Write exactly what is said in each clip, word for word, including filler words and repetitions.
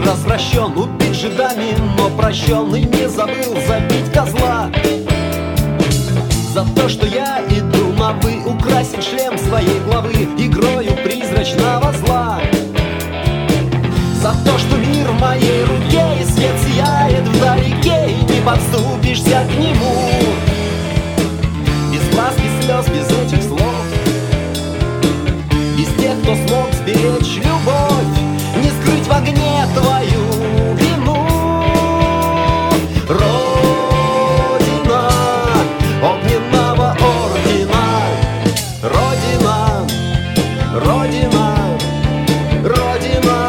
развращен, убит жидами, но прощенный не забыл забить козла. За то, что я иду на «вы», украсить шлем своей главы игрою призрачного зла. За то, что мир в моей руке, и свет сияет вдалеке, и не подступишься к нему. Без глаз, без слез, без этих слов, без тех, кто смог сберечь любовь, не скрыть в огне твою вину. Родина огненного ордена, Родина, Родина, Родина.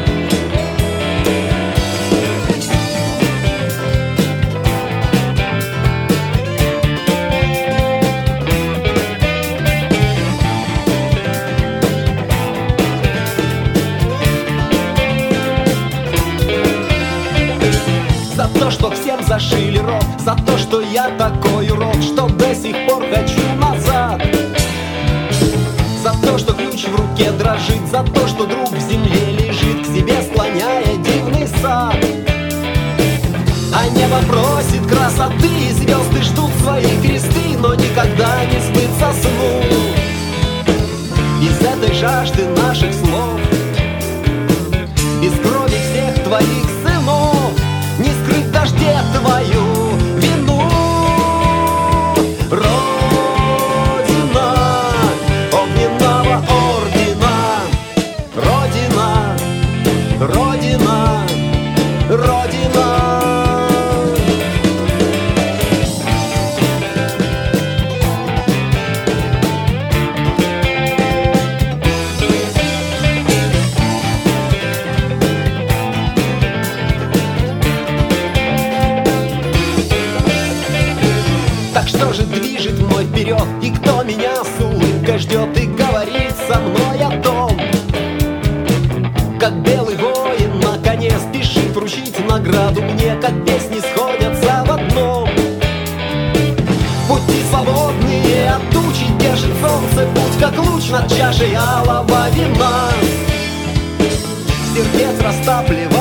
За то, что всем зашили рот, за то, что я такой урод, что до сих пор хочу назад. За то, что ключ в руке дрожит, за то, что друг в земле лежит, к себе склоняя дивный сад. А небо просит красоты, и звезды ждут свои кресты, но никогда не сбыться сну. Из этой жажды наших слов, без крови всех твоих сынов, не скрыть в дожде твою вину. Родина огненного ордена, Родина, Родина, Родина. Так что же движет мной вперед, и кто меня с улыбкой ждет и говорит со мной о том, как белый воин на коне спешит вручить награду мне, как песни сходятся в одном. Пути свободные от тучи, держит солнце путь, как луч над чашей алого вина. Сердец растапливает